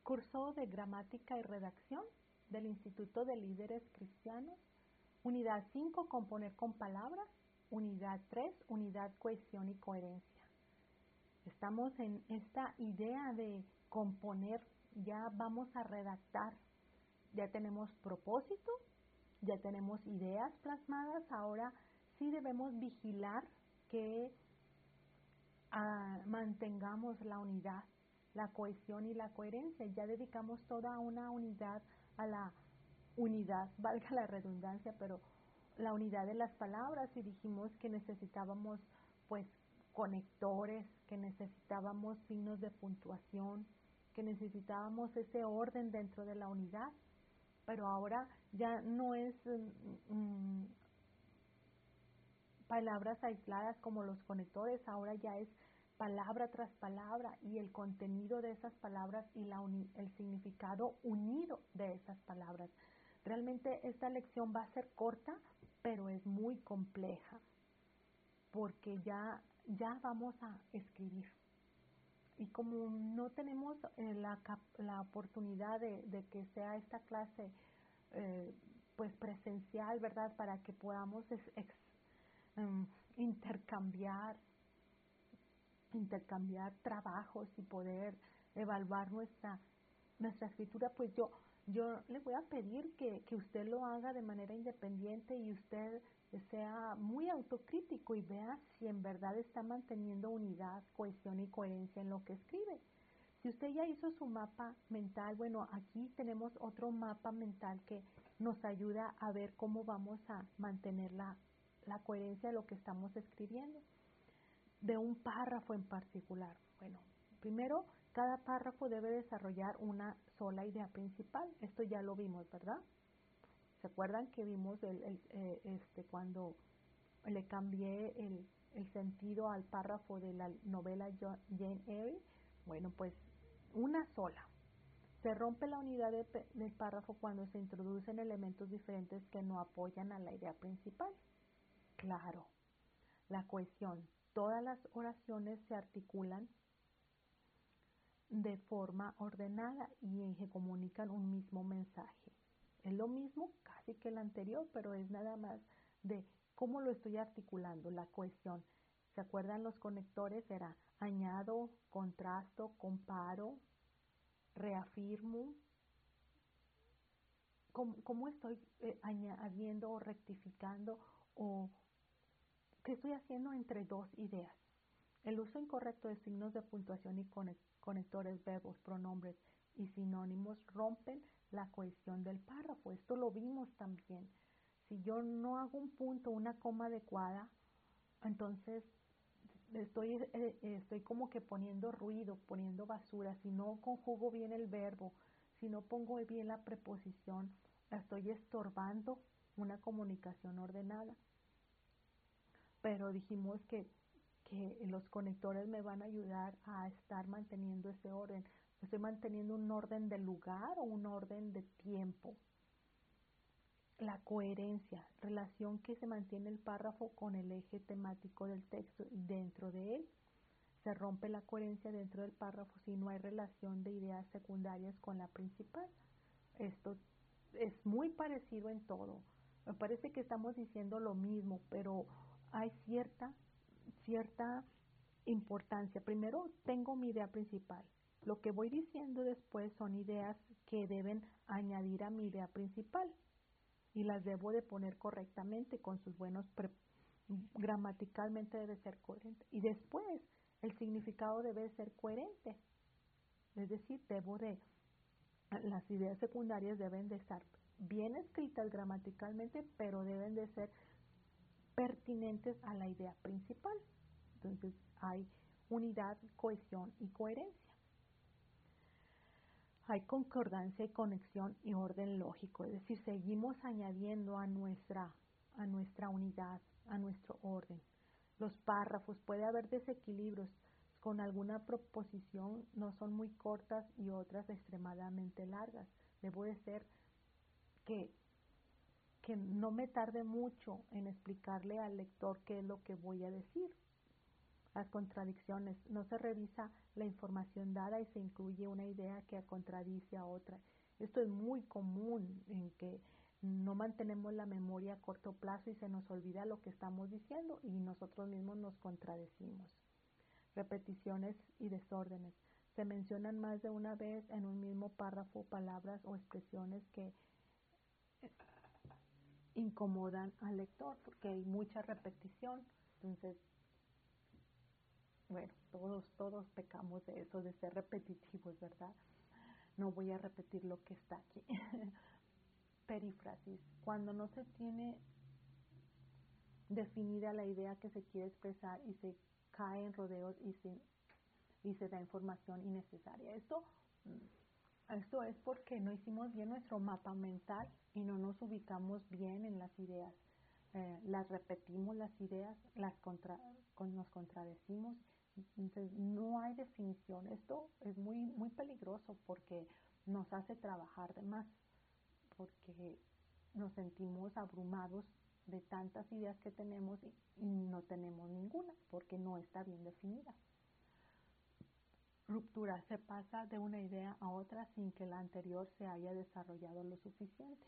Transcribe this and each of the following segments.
Curso de Gramática y Redacción del Instituto de Líderes Cristianos. Unidad 5, Componer con palabras. Unidad 3, Unidad Cohesión y Coherencia. Estamos en esta idea de componer, ya vamos a redactar. Ya tenemos propósito, ya tenemos ideas plasmadas, ahora sí debemos vigilar que mantengamos la unidad, la cohesión y la coherencia. Ya dedicamos toda una unidad a la unidad, valga la redundancia, pero la unidad de las palabras, y dijimos que necesitábamos pues conectores, que necesitábamos signos de puntuación, que necesitábamos ese orden dentro de la unidad, pero ahora ya no es palabras aisladas como los conectores, ahora ya es palabra tras palabra y el contenido de esas palabras y el significado unido de esas palabras. Realmente esta lección va a ser corta, pero es muy compleja, porque ya vamos a escribir. Y como no tenemos la oportunidad de que sea esta clase pues presencial, ¿verdad? Para que podamos intercambiar trabajos y poder evaluar nuestra escritura, pues yo le voy a pedir que usted lo haga de manera independiente y usted sea muy autocrítico y vea si en verdad está manteniendo unidad, cohesión y coherencia en lo que escribe. Si usted ya hizo su mapa mental, bueno, aquí tenemos otro mapa mental que nos ayuda a ver cómo vamos a mantener la coherencia de lo que estamos escribiendo. De un párrafo en particular. Bueno, primero, cada párrafo debe desarrollar una sola idea principal. Esto ya lo vimos, ¿verdad? ¿Se acuerdan que vimos cuando le cambié el sentido al párrafo de la novela Jane Eyre? Bueno, pues una sola. Se rompe la unidad del párrafo cuando se introducen elementos diferentes que no apoyan a la idea principal. Claro, la cohesión. Todas las oraciones se articulan de forma ordenada y se comunican un mismo mensaje. Es lo mismo casi que el anterior, pero es nada más de cómo lo estoy articulando, la cohesión. ¿Se acuerdan los conectores? Era añado, contrasto, comparo, reafirmo. ¿Cómo estoy añadiendo o rectificando o qué estoy haciendo entre dos ideas? El uso incorrecto de signos de puntuación y conectores, verbos, pronombres y sinónimos rompen la cohesión del párrafo. Esto lo vimos también. Si yo no hago un punto, una coma adecuada, entonces estoy como que poniendo ruido, poniendo basura. Si no conjugo bien el verbo, si no pongo bien la preposición, estoy estorbando una comunicación ordenada. Pero dijimos que los conectores me van a ayudar a estar manteniendo ese orden. Estoy manteniendo un orden de lugar o un orden de tiempo. La coherencia, relación que se mantiene el párrafo con el eje temático del texto y dentro de él. Se rompe la coherencia dentro del párrafo si no hay relación de ideas secundarias con la principal. Esto es muy parecido en todo. Me parece que estamos diciendo lo mismo, pero hay cierta importancia. Primero tengo mi idea principal. Lo que voy diciendo después son ideas que deben añadir a mi idea principal y las debo de poner correctamente con sus buenos gramaticalmente debe ser coherente. Y después el significado debe ser coherente. Es decir, las ideas secundarias deben de estar bien escritas gramaticalmente, pero deben de ser pertinentes a la idea principal. Entonces hay unidad, cohesión y coherencia. Hay concordancia y conexión y orden lógico, es decir, seguimos añadiendo a nuestra unidad, a nuestro orden. Los párrafos, puede haber desequilibrios, con alguna proposición no son muy cortas y otras extremadamente largas. Debo de ser que no me tarde mucho en explicarle al lector qué es lo que voy a decir. Las contradicciones. No se revisa la información dada y se incluye una idea que contradice a otra. Esto es muy común en que no mantenemos la memoria a corto plazo y se nos olvida lo que estamos diciendo y nosotros mismos nos contradecimos. Repeticiones y desórdenes. Se mencionan más de una vez en un mismo párrafo palabras o expresiones que incomodan al lector porque hay mucha repetición. Entonces, bueno, todos pecamos de eso, de ser repetitivos, ¿verdad? No voy a repetir lo que está aquí. Perífrasis. Cuando no se tiene definida la idea que se quiere expresar y se cae en rodeos y se da información innecesaria. Esto es porque no hicimos bien nuestro mapa mental y no nos ubicamos bien en las ideas. Las repetimos las ideas, nos contradecimos. Entonces no hay definición. Esto es muy, muy peligroso porque nos hace trabajar de más, porque nos sentimos abrumados de tantas ideas que tenemos y no tenemos ninguna porque no está bien definida. Ruptura. Se pasa de una idea a otra sin que la anterior se haya desarrollado lo suficiente.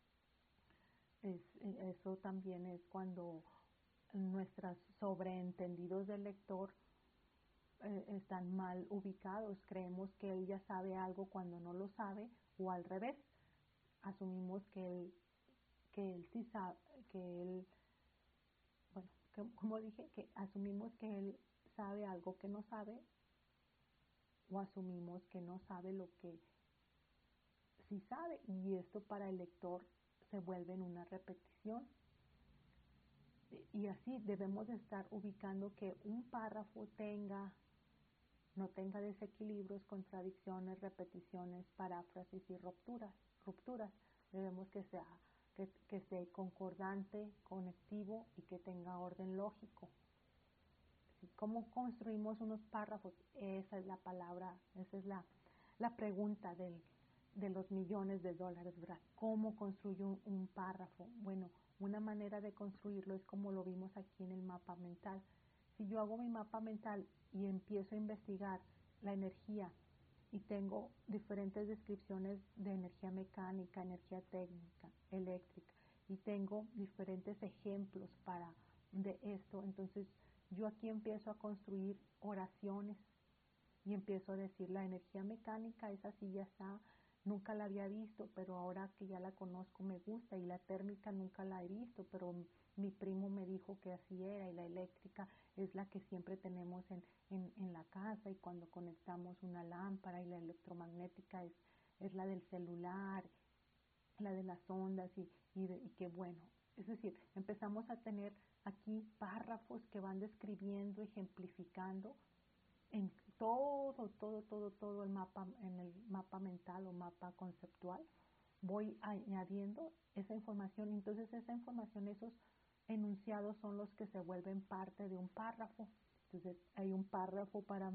Eso también es cuando nuestros sobreentendidos del lector están mal ubicados. Creemos que él ya sabe algo cuando no lo sabe, o al revés. Asumimos que él sí sabe, como dije, que asumimos que él sabe algo que no sabe, o asumimos que no sabe lo que sí sabe, y esto para el lector se vuelve en una repetición. Y así debemos de estar ubicando que un párrafo no tenga desequilibrios, contradicciones, repeticiones, paráfrasis y rupturas. Debemos que esté concordante, conectivo y que tenga orden lógico. ¿Cómo construimos unos párrafos? Esa es la palabra, esa es la pregunta de los millones de dólares, ¿verdad? ¿Cómo construyo un párrafo? Bueno, una manera de construirlo es como lo vimos aquí en el mapa mental. Si yo hago mi mapa mental y empiezo a investigar la energía y tengo diferentes descripciones de energía mecánica, energía técnica, eléctrica, y tengo diferentes ejemplos de esto, entonces yo aquí empiezo a construir oraciones y empiezo a decir: la energía mecánica, esa sí ya está, nunca la había visto, pero ahora que ya la conozco me gusta, y la térmica nunca la he visto, pero mi primo me dijo que así era, y la eléctrica es la que siempre tenemos en la casa y cuando conectamos una lámpara, y la electromagnética es la del celular, la de las ondas y que bueno, es decir, empezamos a tener aquí párrafos que van describiendo, ejemplificando en todo el mapa, en el mapa mental o mapa conceptual. Voy añadiendo esa información, entonces esa información, esos enunciados son los que se vuelven parte de un párrafo. Entonces hay un párrafo para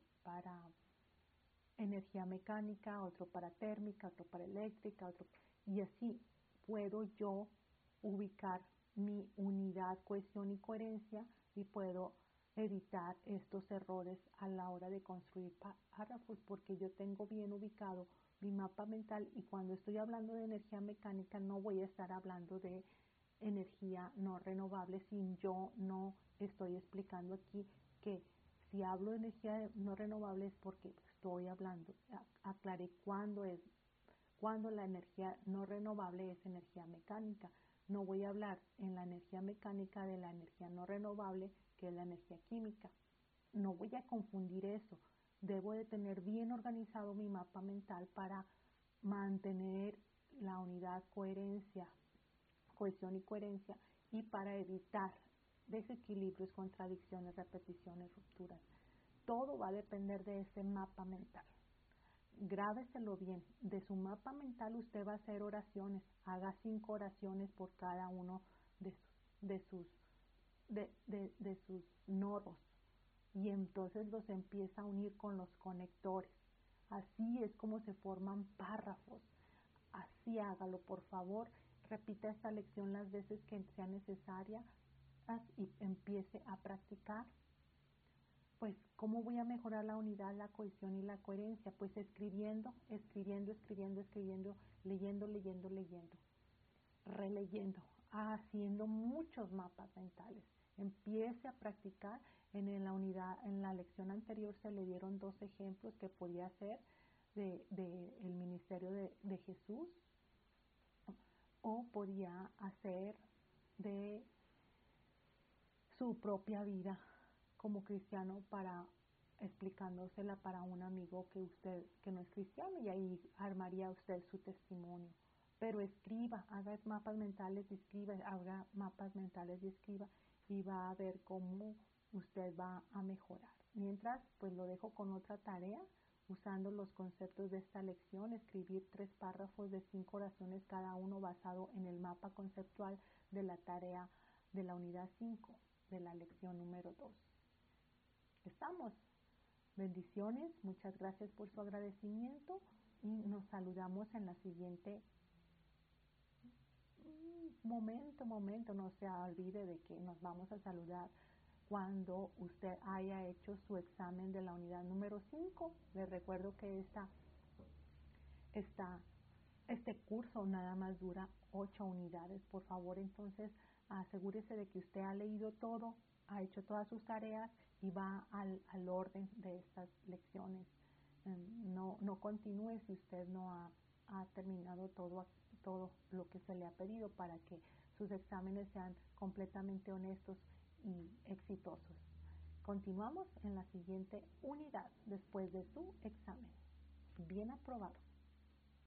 energía mecánica, otro para térmica, otro para eléctrica, y así puedo yo ubicar mi unidad, cohesión y coherencia, y puedo evitar estos errores a la hora de construir párrafos, porque yo tengo bien ubicado mi mapa mental, y cuando estoy hablando de energía mecánica no voy a estar hablando de energía no renovable si yo no estoy explicando aquí que si hablo de energía no renovable es porque estoy hablando, aclaré cuando la energía no renovable es energía mecánica. No voy a hablar en la energía mecánica de la energía no renovable, que es la energía química. No voy a confundir eso. Debo de tener bien organizado mi mapa mental para mantener la unidad, cohesión y coherencia, y para evitar desequilibrios, contradicciones, repeticiones, rupturas. Todo va a depender de ese mapa mental. Grábeselo bien. De su mapa mental usted va a hacer oraciones. Haga 5 oraciones por cada uno de sus nodos. Y entonces los empieza a unir con los conectores. Así es como se forman párrafos. Así hágalo, por favor. Repita esta lección las veces que sea necesaria y empiece a practicar pues, ¿cómo voy a mejorar la unidad, la cohesión y la coherencia? Pues escribiendo, leyendo, releyendo, haciendo muchos mapas mentales. Empiece a practicar. En la unidad, en la lección anterior se le dieron 2 ejemplos que podía hacer de el ministerio de Jesús, o podía hacer de su propia vida como cristiano, para explicándosela para un amigo que no es cristiano, y ahí armaría usted su testimonio. Pero escriba, haga mapas mentales y escriba, haga mapas mentales y escriba, y va a ver cómo usted va a mejorar. Mientras, pues lo dejo con otra tarea, usando los conceptos de esta lección, escribir 3 párrafos de 5 oraciones cada uno basado en el mapa conceptual de la tarea de la unidad 5 de la lección número 2. Estamos. Bendiciones, muchas gracias por su agradecimiento y nos saludamos en la siguiente momento, no se olvide de que nos vamos a saludar cuando usted haya hecho su examen de la unidad número 5. Les recuerdo que este curso nada más dura 8 unidades. Por favor, entonces asegúrese de que usted ha leído todo, ha hecho todas sus tareas y va al orden de estas lecciones. No continúe si usted no ha terminado todo lo que se le ha pedido, para que sus exámenes sean completamente honestos y exitosos. Continuamos en la siguiente unidad después de su examen. Bien aprobado.